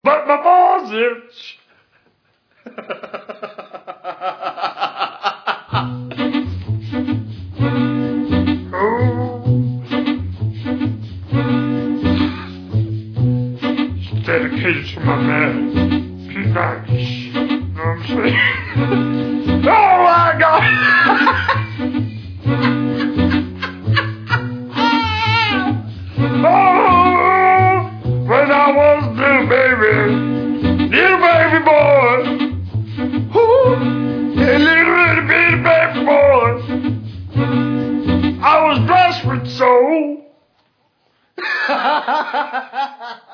but my balls itch. Dedicated to my man, Pete Nash. You know what I'm saying? Oh my God! Oh, when I was little baby boy, ooh, a little bitty baby boy, I was blessed with soul.